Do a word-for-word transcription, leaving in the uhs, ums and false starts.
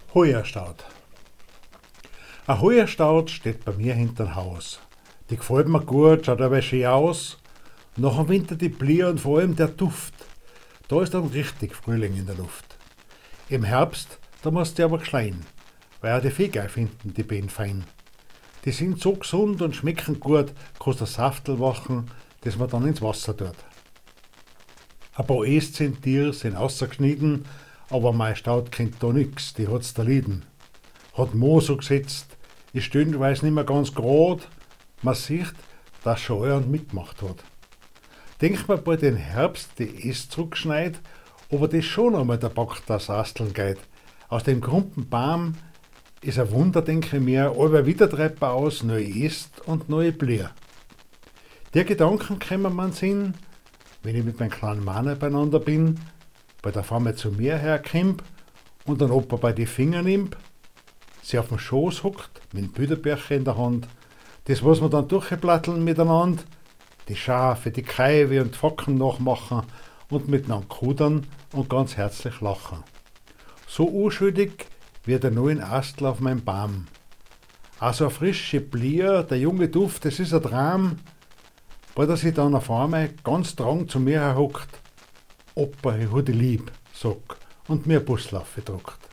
Heuerstaud. Ein Heuerstaud steht bei mir hinterm Haus. Die gefällt mir gut, schaut aber schön aus. Nach dem Winter die Blier und vor allem der Duft. Da ist dann richtig Frühling in der Luft. Im Herbst, da musst du aber schleien, weil auch die Vieh geil finden, die Beeren fein. Die sind so gesund und schmecken gut, kannst ein Saftel machen, das man dann ins Wasser tut. Ein paar Esszentier sind ausgeschnitten, aber mein Staud kennt da nix, die hat's da lieden. Hat Mo so gesetzt, ist stellenweise nicht mehr ganz gerad, man sieht, dass schon einer mitgemacht hat. Denkt man bei den Herbst die Äste zurückschneit, ob er das schon einmal der Back das Asteln geht. Aus dem krumpen Baum ist ein Wunder, denke ich mir, aber wieder treibt er aus, neue Äste und neue Blier. Der Gedanken kämen man Sinn, wenn ich mit meinem kleinen Mann beieinander bin, bei der Frau zu mir herkommt und dann Opa bei die Finger nimmt, sie auf dem Schoß hockt, mit dem Büderbecher in der Hand, das was wir dann durchplatteln miteinander, die Schafe, die Kaiwe und die Focken nachmachen und miteinander kudern und ganz herzlich lachen. So unschuldig wie der neuen Astel auf meinem Baum. Also eine frische Blier, der junge Duft, das ist ein Traum, weil er sich dann auf einmal ganz drang zu mir herhockt, Opa, ich hab dich lieb, sag, und mir Buslaufe druckt.